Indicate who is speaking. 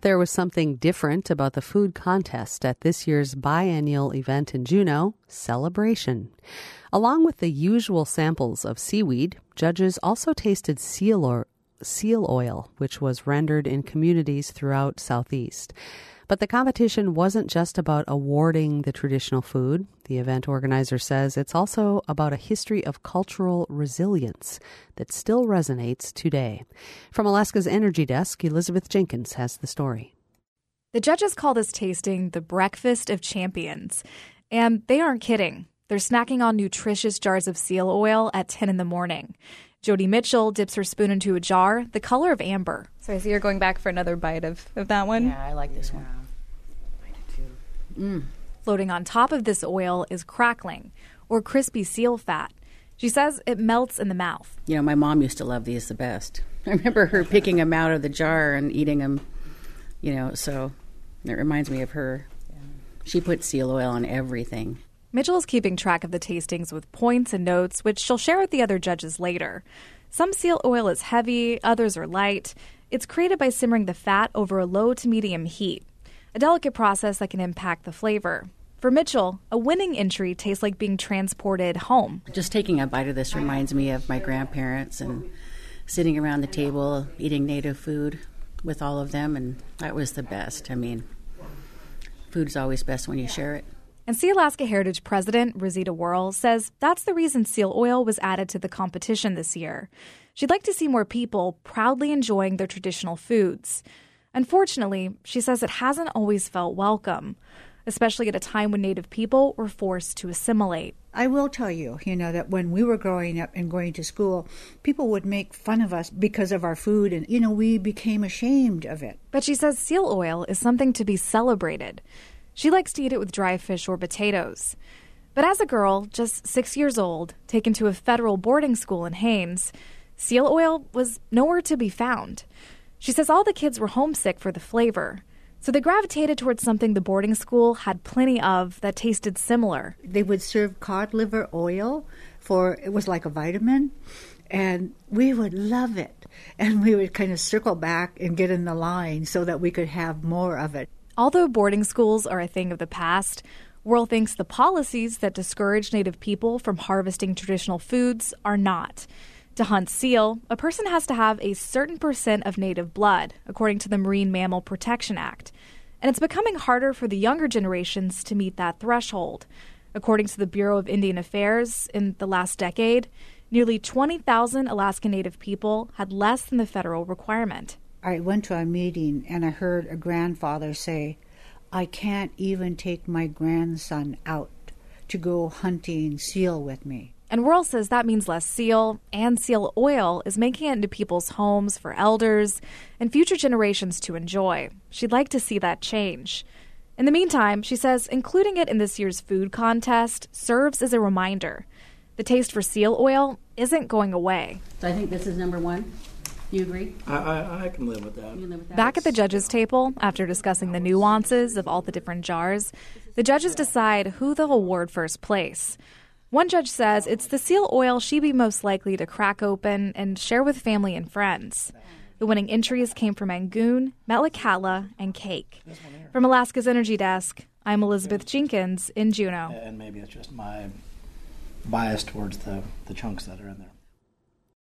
Speaker 1: There was something different about the food contest at this year's biennial event in Juneau, Celebration. Along with the usual samples of seaweed, judges also tasted seal oil, which was rendered in communities throughout Southeast. But the competition wasn't just about awarding the traditional food. The event organizer says it's also about a history of cultural resilience that still resonates today. From Alaska's Energy Desk, Elizabeth Jenkins has the story.
Speaker 2: The judges call this tasting the Breakfast of Champions. And they aren't kidding. They're snacking on nutritious jars of seal oil at 10 in the morning. Jody Mitchell dips her spoon into a jar the color of amber. So I see you're going back for another bite of that one.
Speaker 3: Yeah, I like this one. I do too.
Speaker 2: Floating on top of this oil is crackling, or crispy seal fat. She says it melts in the mouth.
Speaker 3: You know, my mom used to love these the best. I remember her picking them out of the jar and eating them, so it reminds me of her. She put seal oil on everything.
Speaker 2: Mitchell is keeping track of the tastings with points and notes, which she'll share with the other judges later. Some seal oil is heavy, others are light. It's created by simmering the fat over a low to medium heat, a delicate process that can impact the flavor. For Mitchell, a winning entry tastes like being transported home.
Speaker 3: Just taking a bite of this reminds me of my grandparents and sitting around the table eating native food with all of them, and that was the best. I mean, food's always best when you share it.
Speaker 2: And Sea Alaska Heritage President Rosita Worrell says that's the reason seal oil was added to the competition this year. She'd like to see more people proudly enjoying their traditional foods. Unfortunately, she says it hasn't always felt welcome, especially at a time when Native people were forced to assimilate.
Speaker 4: I will tell you, that when we were growing up and going to school, people would make fun of us because of our food, and, we became ashamed of it.
Speaker 2: But she says seal oil is something to be celebrated. She likes to eat it with dry fish or potatoes. But as a girl, just 6 years old, taken to a federal boarding school in Haines, seal oil was nowhere to be found. She says all the kids were homesick for the flavor, so they gravitated towards something the boarding school had plenty of that tasted similar.
Speaker 4: They would serve cod liver oil it was like a vitamin, and we would love it. And we would kind of circle back and get in the line so that we could have more of it.
Speaker 2: Although boarding schools are a thing of the past, Worrell thinks the policies that discourage Native people from harvesting traditional foods are not. To hunt seal, a person has to have a certain percent of Native blood, according to the Marine Mammal Protection Act. And it's becoming harder for the younger generations to meet that threshold. According to the Bureau of Indian Affairs, in the last decade, nearly 20,000 Alaska Native people had less than the federal requirement.
Speaker 4: I went to a meeting and I heard a grandfather say, I can't even take my grandson out to go hunting seal with me.
Speaker 2: And Worrell says that means less seal, and seal oil is making it into people's homes for elders and future generations to enjoy. She'd like to see that change. In the meantime, she says including it in this year's food contest serves as a reminder. The taste for seal oil isn't going away.
Speaker 3: So I think this is number one. You agree?
Speaker 5: I can live with that.
Speaker 3: You can live with that?
Speaker 2: Back at the judges' table, after discussing the nuances of all the different jars, the judges decide who they'll award first place. One judge says it's the seal oil she'd be most likely to crack open and share with family and friends. The winning entries came from Angoon, Metlakatla, and Cake. From Alaska's Energy Desk, I'm Elizabeth Jenkins in Juneau.
Speaker 5: And maybe it's just my bias towards the chunks that are in there.